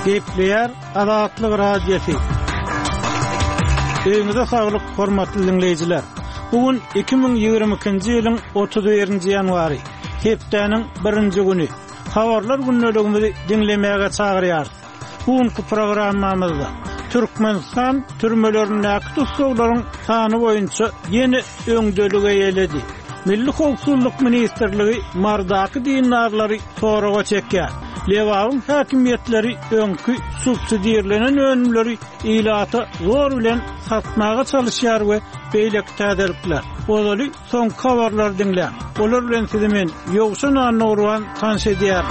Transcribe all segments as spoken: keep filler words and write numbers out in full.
Gepleyer Azatlyk Radiosu. Öňüňizde saglyk, hormatly dinleýijiler. Bugun iki ming ýygrimi ikinji ýylyň otuz birinji ýanwary, hepdeniň birinji güni. Habarlar günnelegimizi dinlemäge çagyrýar. Bugunky programmamyzda Türkmenistan türmelerindäki tutsaglaryň sany boýunça ýeni öňdelige ýeledi. Milli Howpsuzlyk Ministrligi mardaky dinarlary soraga çekýär. Lewaň häkimiýetleri öňkü subsidiýerlenen önümleri ilata zor bilen satmaga çalışýar we beýlek täderlikler. Olaly soň habarlar dinlä. Olar bilen sizi men Ýogşan Anurwan tanış edýär.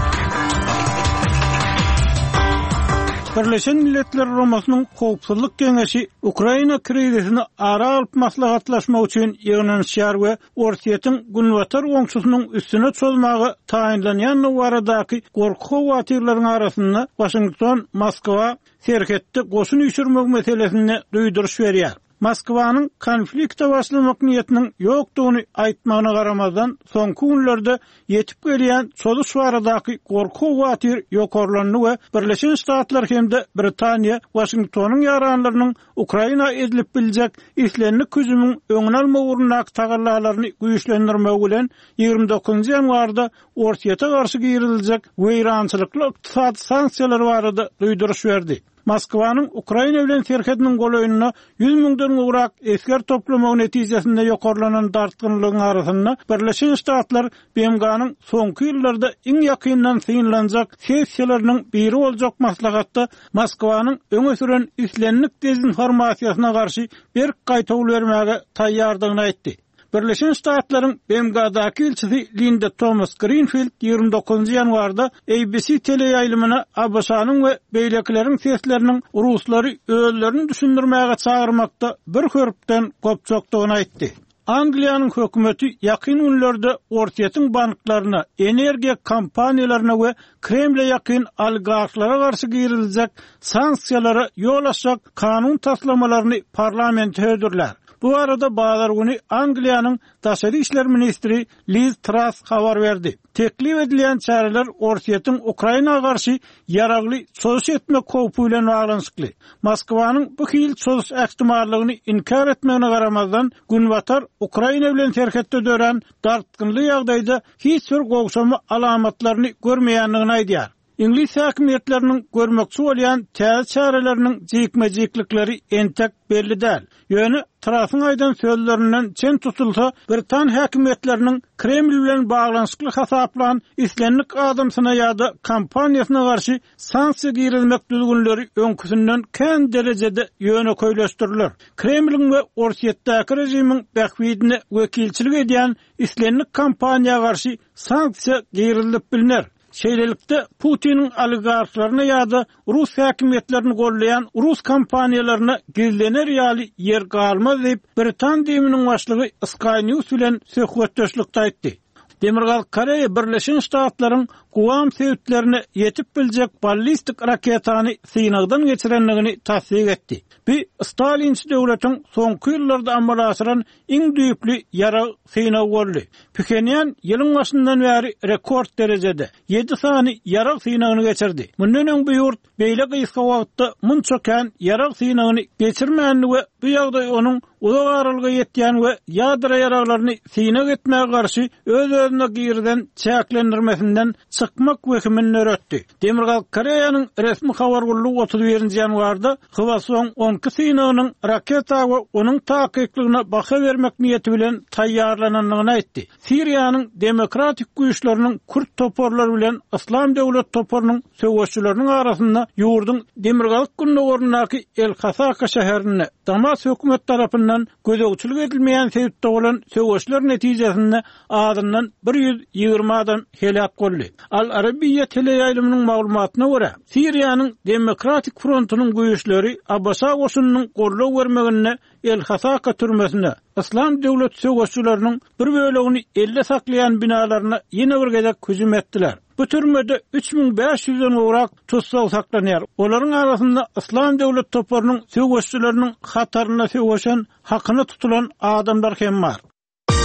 Birleşen Milletler Romasynyň Howpsuzlyk Geňeşi Ukraina krizisini ara alyp maslahatlaşmak üçin ýygnanýar we Orsiýetin günwatar oňşusynyň üstüne çolmagy taýinlanýan waradaky gorku watyrlaryň arasynda Washington, Moskwa serhetde goşun ýüşürmek meselesine duýduruş berýär. Moskwanyň konflikte başlamak niýetiniň ýokdugyny aýtmagyna garamazdan soňky günlerde ýetip gelýän çoluş waradaky gorku watyr ýokarlandy we Birleşen Ştatlar hemde Britaniýa Washingtonyň ýaranlarynyň Ukraina edilip biljek islenlik küjüniň öňüne alma uğrundaky tagallalaryny güýçlendirmek bilen ýygrimi dokuzynjy ýanwarda Orsiýete garşy giýriljek weýrançylykly ykdysady sanksiýalar barada duýduruş berdi. Moskwanyň Ukraina bilen serhetiniň golaýynyna ýüz miňden urak esker toplamagy netijesinde ýokarlanan dartgynlygyň arasynda Birleşen Ştatlar B M G'nyň soňky ýyllarda iň ýakyndan synlanjak sessiýalarynyň biri boljak maslahatda Moskwanyň öňe süren islenlik dezinformasiýasyna garşy bir gaýtaw bermäge taýýardygyny aýtdy. Birleşen Ştatlaryň B M G'daky elçisi Linda Thomas Greenfield ýygrimi dokuzynjy ýanwarda A B C teleýaýlymyna A B S-nyň we beýlekleriň sesleriniň ruslary özlerini düşündirmäge çagyrmakda bir hörpden gopçokdugyny aýtdy. Angliýanyň hökümeti ýakyn günlerde Orsiýetiň banklaryna, energiýa kompaniýalaryna we Kremle ýakyn oligarklara garşy giýriljek sanksiýalara ýol açjak kanun taslamalaryny parlamentde hödürler. Bu arada bazar günü Angliýanyň Daşary işler ministri Liz Truss habar berdi. Teklip edilen çareler Orsiýetiň Ukrainaga garşy ýaragly çözüş etmek howpy bilen baglanyşykly. Moskwanyň bu hil çözüş ähtimallygyny inkar etmegine garamazdan günwatar Ukraina bilen serhetde dören dartgynly ýagdaýda hiç bir gowşama alamatlaryny görmeýändigini aýdýar. İngiliz häkimiýetleriniň görmekçi bolýan täze çareleriniň jekmejeklikleri entek belli däl. Ýöne Truss'yň aýdan sözlerinden çen tutulsa, Britan häkimiýetleriniň Kreml bilen baglanyşykly hasaplan islenlik adamsyna ýa-da kampaniýasyna garşy sanksiýa girilmek düzgünleri öňküsinden kän derejede ýöne köýleşdirilýär. Kremliň we Orsiýetdäki rejimiň bähwidine wekilçilik edýän islenlik kampaniýaga garşy sanksiýa girilip bilinär. Şeýlelikde Putiniň oligarklaryna ýa-da Rus häkimiýetlerini gollaýan Rus kompaniýalaryna gizlener ýaly yer galmaz diýip Britan deminiň başlygy Sky News bilen söhbetdeşlikde aýtdy. Demirgal Koreýa Birleşen Ştatlaryň Guam sewitlerine ýetip biljek ballistik raketany synagdan geçirenligini tasdik etdi. Bu Stalinçi döwletiň soňky ýyllarda amal asyran iň düýpli ýara synag boldy. Pchenyan ýylyň başyndan bäri rekord derejede ýedi sany ýara synagyny geçirdi. Mundan öň bu ýurt beýle gysga wagtda munça kän ýara synagyny geçirmänli we bu ýagdaý onuň uzak aralyga ýetýän we ýadra ýaralaryny synag etmäge garşy öz özüne giýirden çäklendirmesinden çykmak wekimini öretdi. Demirgal Koreýanyň resmi habar gullugy otuz birinji ýanwarda Hwason onky synagynyň raketa we onuň taýyklygyna baha bermek niýeti bilen taýýarlananlygyny aýtdy. Siriýanyň demokratik güýçleriniň Kürt toporlary bilen İslam döwlet toporunyň söwüşçüleriniň arasynda ýurduň Demirgal gündogaryndaky El-Hasaka şäherine Damas hökümet tarapyndan gözegçilik edilmeýän sebäpde bolan söwüşler netijesinde adından bir ýüz ýygrimi adam helak boldy. Al-Arabiyya teleýaýlymynyň maglumatyna görä, Siriýanyň Demokratik Frontunyň güýçleri Abbasa goşunynyň gorlaw bermegine El-Hasaka türmesine İslam döwlet söwüşçüleriniň bir bölegini elle saklaýan binalaryna ýene bir gezek hüjüm etdiler. Bu türmede üç bin beş yüzden uğrak tutsal saklanýar. Olaryň arasynda İslam döwlet toporunyň söwüşçüleriniň hatarına söwüşen, hakyny tutulan adamlar hem bar.